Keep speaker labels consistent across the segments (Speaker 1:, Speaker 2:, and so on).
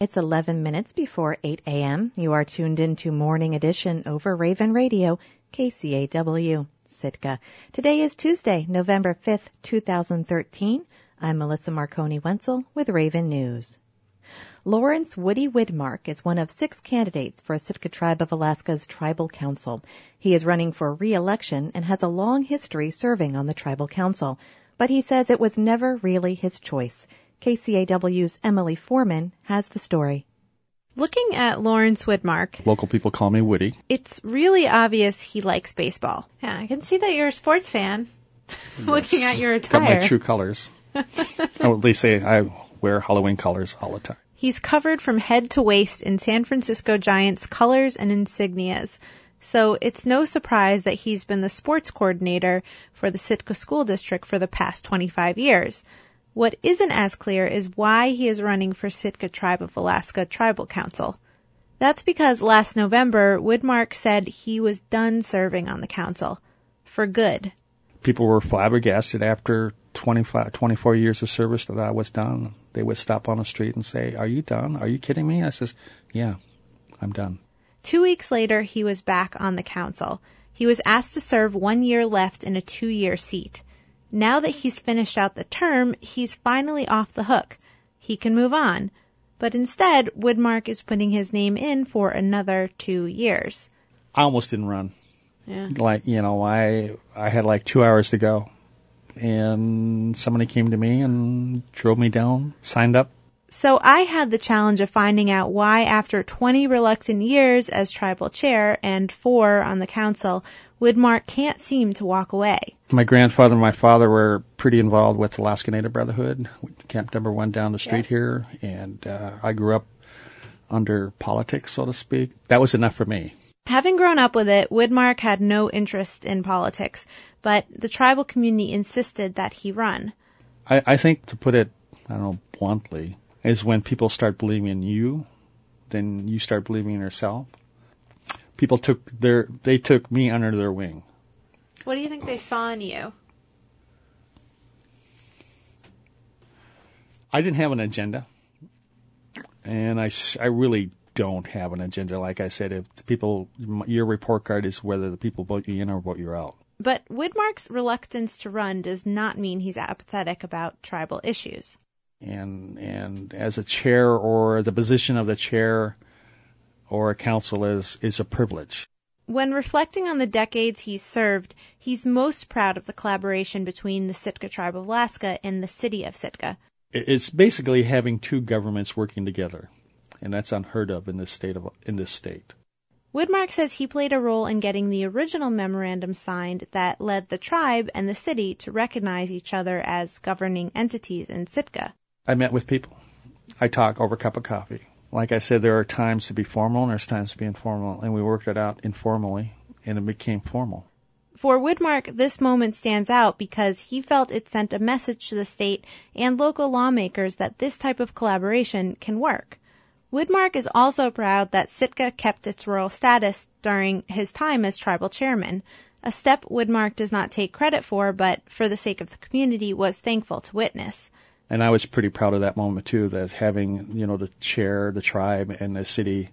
Speaker 1: It's 11 minutes before 8 a.m. You are tuned into Morning Edition over Raven Radio, KCAW, Sitka. Today is Tuesday, November 5th, 2013. I'm Melissa Marconi-Wenzel with Raven News. Lawrence Woody Widmark is one of 6 candidates for Sitka Tribe of Alaska's Tribal Council. He is running for re-election and has a long history serving on the Tribal Council, but he says it was never really his choice. KCAW's Emily Foreman has the story.
Speaker 2: Looking at Lawrence Widmark,
Speaker 3: local people call me Woody.
Speaker 2: It's really obvious he likes baseball. Yeah, I can see that you're a sports fan. Yes. Looking at your attire.
Speaker 3: Got my true colors. They say I wear Halloween colors all the time.
Speaker 2: He's covered from head to waist in San Francisco Giants colors and insignias. So it's no surprise that he's been the sports coordinator for the Sitka School District for the past 25 years. What isn't as clear is why he is running for Sitka Tribe of Alaska Tribal Council. That's because last November, Widmark said he was done serving on the council. For good.
Speaker 3: People were flabbergasted after 24 years of service that I was done. They would stop on the street and say, "Are you done? Are you kidding me?" I says, "Yeah, I'm done."
Speaker 2: 2 weeks later, he was back on the council. He was asked to serve 1 year left in a 2-year seat. Now that he's finished out the term, he's finally off the hook. He can move on. But instead, Widmark is putting his name in for another 2 years.
Speaker 3: I almost didn't run.
Speaker 2: Yeah.
Speaker 3: I had like 2 hours to go. And somebody came to me and drove me down, signed up.
Speaker 2: So I had the challenge of finding out why after 20 reluctant years as tribal chair and 4 on the council, Widmark can't seem to walk away.
Speaker 3: My grandfather and my father were pretty involved with Alaska Native Brotherhood, Camp Number 1 down the street here, and I grew up under politics, so to speak. That was enough for me.
Speaker 2: Having grown up with it, Widmark had no interest in politics, but the tribal community insisted that he run.
Speaker 3: I think, to put it, bluntly, is when people start believing in you, then you start believing in yourself. People took me under their wing.
Speaker 2: What do you think they saw in you?
Speaker 3: I didn't have an agenda, and I really don't have an agenda. Like I said, if the people, your report card is whether the people vote you in or vote you out.
Speaker 2: But Widmark's reluctance to run does not mean he's apathetic about tribal issues.
Speaker 3: And as a chair, or the position of the chair or a council is a privilege.
Speaker 2: When reflecting on the decades he's served, he's most proud of the collaboration between the Sitka Tribe of Alaska and the city of Sitka.
Speaker 3: It's basically having 2 governments working together, and that's unheard of in this state.
Speaker 2: Widmark says he played a role in getting the original memorandum signed that led the tribe and the city to recognize each other as governing entities in Sitka.
Speaker 3: I met with people. I talk over a cup of coffee. Like I said, there are times to be formal and there's times to be informal, and we worked it out informally, and it became formal.
Speaker 2: For Widmark, this moment stands out because he felt it sent a message to the state and local lawmakers that this type of collaboration can work. Widmark is also proud that Sitka kept its royal status during his time as tribal chairman, a step Widmark does not take credit for, but for the sake of the community was thankful to witness.
Speaker 3: And I was pretty proud of that moment, too, that having, the chair, the tribe, and the city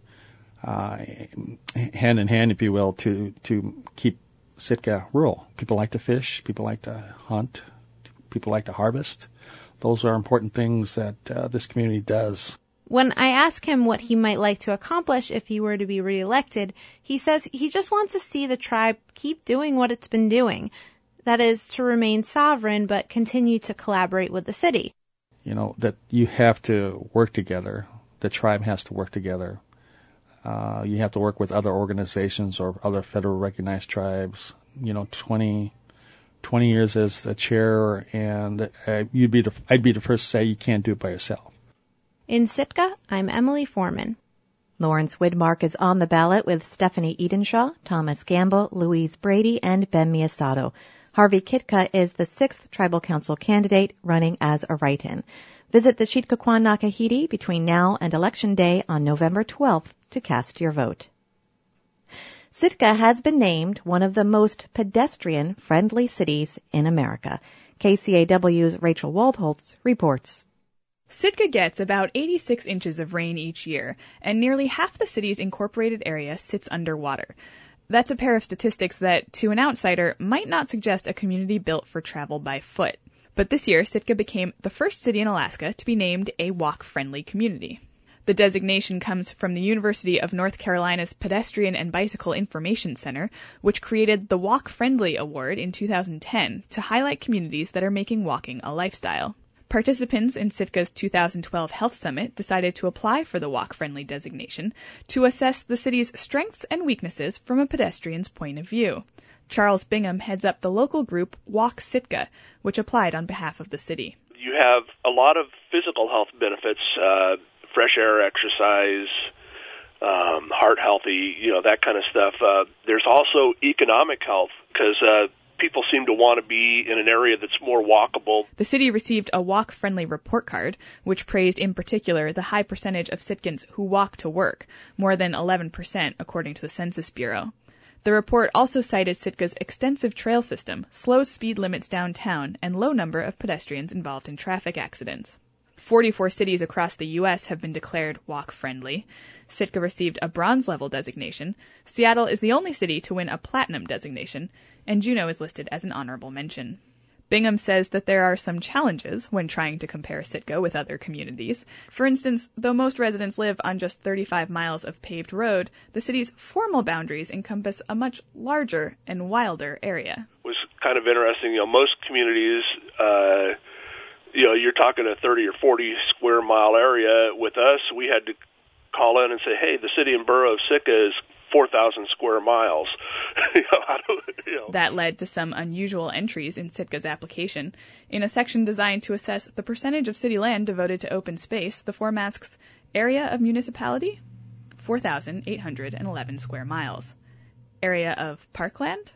Speaker 3: hand in hand, if you will, to keep Sitka rural. People like to fish. People like to hunt. People like to harvest. Those are important things that this community does.
Speaker 2: When I ask him what he might like to accomplish if he were to be reelected, he says he just wants to see the tribe keep doing what it's been doing. That is, to remain sovereign but continue to collaborate with the city.
Speaker 3: That you have to work together. The tribe has to work together. You have to work with other organizations or other federal recognized tribes. 20 years as the chair, and I'd be the first to say you can't do it by yourself.
Speaker 2: In Sitka, I'm Emily Foreman.
Speaker 1: Lawrence Widmark is on the ballot with Stephanie Edenshaw, Thomas Gamble, Louise Brady, and Ben Miyasato. Harvey Kitka is the 6th Tribal Council candidate running as a write-in. Visit the Chitkakwan Nakahiti between now and Election Day on November 12th to cast your vote. Sitka has been named one of the most pedestrian-friendly cities in America. KCAW's Rachel Waldholtz reports.
Speaker 4: Sitka gets about 86 inches of rain each year, and nearly half the city's incorporated area sits underwater. That's a pair of statistics that, to an outsider, might not suggest a community built for travel by foot. But this year, Sitka became the first city in Alaska to be named a walk-friendly community. The designation comes from the University of North Carolina's Pedestrian and Bicycle Information Center, which created the Walk Friendly Award in 2010 to highlight communities that are making walking a lifestyle. Participants in Sitka's 2012 Health Summit decided to apply for the Walk Friendly designation to assess the city's strengths and weaknesses from a pedestrian's point of view. Charles Bingham heads up the local group Walk Sitka, which applied on behalf of the city.
Speaker 5: You have a lot of physical health benefits, fresh air, exercise, heart healthy, that kind of stuff. There's also economic health because people seem to want to be in an area that's more walkable.
Speaker 4: The city received a walk-friendly report card, which praised in particular the high percentage of Sitkans who walk to work, more than 11% according to the Census Bureau. The report also cited Sitka's extensive trail system, slow speed limits downtown, and low number of pedestrians involved in traffic accidents. 44 cities across the U.S. have been declared walk-friendly. Sitka received a bronze-level designation. Seattle is the only city to win a platinum designation, and Juneau is listed as an honorable mention. Bingham says that there are some challenges when trying to compare Sitka with other communities. For instance, though most residents live on just 35 miles of paved road, the city's formal boundaries encompass a much larger and wilder area.
Speaker 5: It was kind of interesting. Most communities, you're talking a 30 or 40 square mile area. With us, we had to call in and say, hey, the city and borough of Sitka is 4,000 square miles.
Speaker 4: That led to some unusual entries in Sitka's application. In a section designed to assess the percentage of city land devoted to open space, the form asks, area of municipality? 4,811 square miles. Area of parkland?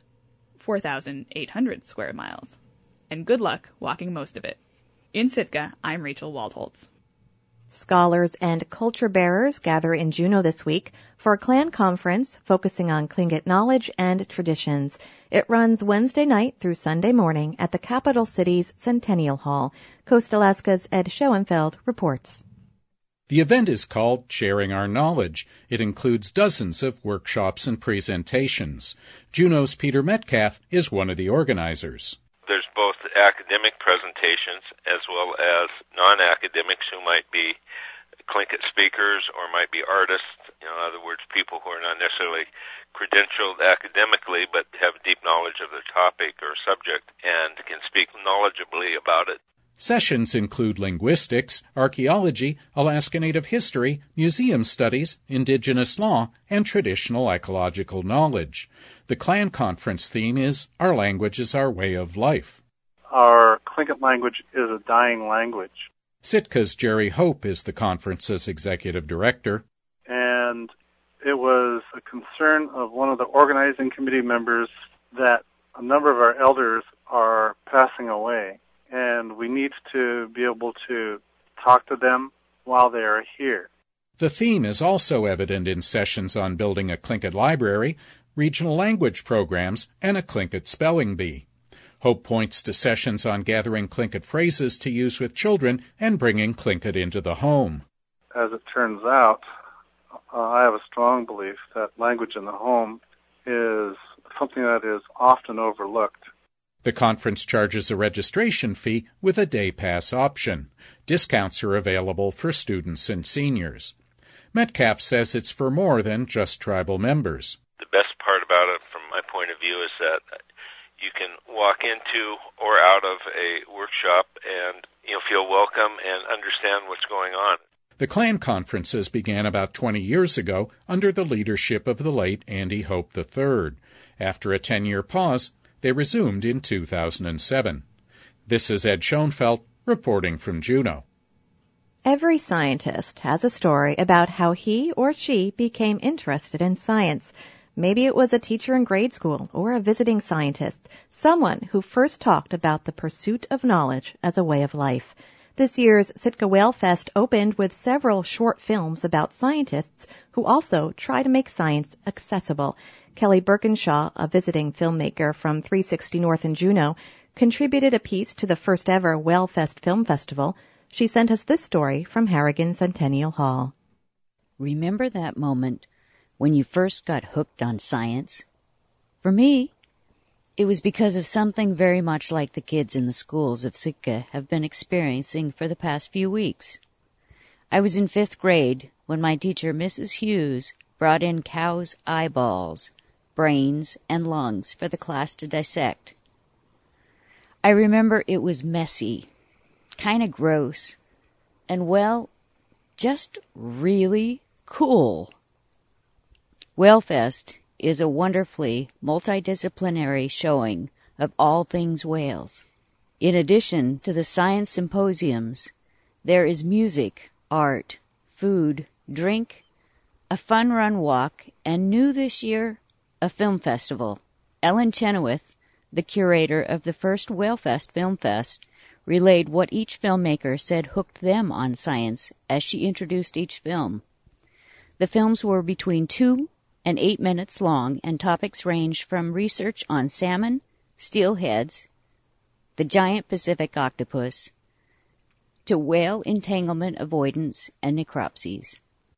Speaker 4: 4,800 square miles. And good luck walking most of it. In Sitka, I'm Rachel Waldholtz.
Speaker 1: Scholars and culture bearers gather in Juneau this week for a clan conference focusing on Tlingit knowledge and traditions. It runs Wednesday night through Sunday morning at the capital city's Centennial Hall. Coast Alaska's Ed Schoenfeld reports.
Speaker 6: The event is called Sharing Our Knowledge. It includes dozens of workshops and presentations. Juneau's Peter Metcalf is one of the organizers.
Speaker 7: There's both academic presentations as well as non-academics who might be Tlingit speakers or might be artists, in other words, people who are not necessarily credentialed academically but have deep knowledge of the topic or subject and can speak knowledgeably about it.
Speaker 6: Sessions include linguistics, archaeology, Alaska Native history, museum studies, indigenous law, and traditional ecological knowledge. The Clan Conference theme is Our Language is Our Way of Life.
Speaker 8: Our Tlingit language is a dying language.
Speaker 6: Sitka's Jerry Hope is the conference's executive director.
Speaker 8: And it was a concern of one of the organizing committee members that a number of our elders are passing away. And we need to be able to talk to them while they are here.
Speaker 6: The theme is also evident in sessions on building a Tlingit library, regional language programs, and a Tlingit spelling bee. Hope points to sessions on gathering Tlingit phrases to use with children and bringing Tlingit into the home.
Speaker 8: As it turns out, I have a strong belief that language in the home is something that is often overlooked.
Speaker 6: The conference charges a registration fee with a day pass option. Discounts are available for students and seniors. Metcalf says it's for more than just tribal members.
Speaker 7: The best part about it, from my point of view, is that you can walk into or out of a workshop and feel welcome and understand what's going on.
Speaker 6: The Clan conferences began about 20 years ago under the leadership of the late Andy Hope III. After a 10-year pause, they resumed in 2007. This is Ed Schoenfeld reporting from Juneau.
Speaker 1: Every scientist has a story about how he or she became interested in science. Maybe it was a teacher in grade school or a visiting scientist, someone who first talked about the pursuit of knowledge as a way of life. This year's Sitka Whale Fest opened with several short films about scientists who also try to make science accessible. Kelly Birkinshaw, a visiting filmmaker from 360 North in Juneau, contributed a piece to the first ever Whale Fest Film Festival. She sent us this story from Harrigan Centennial Hall.
Speaker 9: Remember that moment when you first got hooked on science? For me, it was because of something very much like the kids in the schools of Sitka have been experiencing for the past few weeks. I was in 5th grade when my teacher, Mrs. Hughes, brought in cows' eyeballs, brains, and lungs for the class to dissect. I remember it was messy, kind of gross, and, well, just really cool. WhaleFest is a wonderfully multidisciplinary showing of all things whales. In addition to the science symposiums, there is music, art, food, drink, a fun run walk, and new this year, a film festival. Ellen Chenoweth, the curator of the first WhaleFest Film Fest, relayed what each filmmaker said hooked them on science as she introduced each film. The films were between 2 and 8 minutes long, and topics ranged from research on salmon, steelheads, the giant Pacific octopus, to whale entanglement avoidance and necropsies.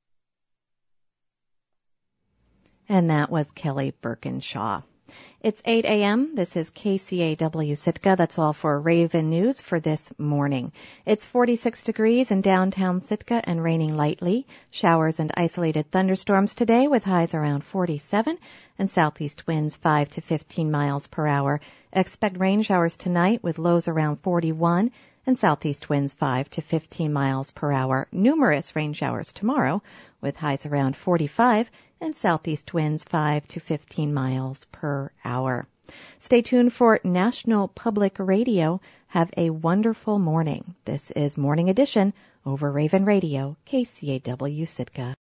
Speaker 1: And that was Kelly Birkinshaw. It's 8 a.m. This is KCAW Sitka. That's all for Raven News for this morning. It's 46 degrees in downtown Sitka and raining lightly. Showers and isolated thunderstorms today with highs around 47 and southeast winds 5 to 15 miles per hour. Expect rain showers tonight with lows around 41 and southeast winds 5 to 15 miles per hour. Numerous rain showers tomorrow with highs around 45 and southeast winds 5 to 15 miles per hour. Stay tuned for National Public Radio. Have a wonderful morning. This is Morning Edition over Raven Radio, KCAW Sitka.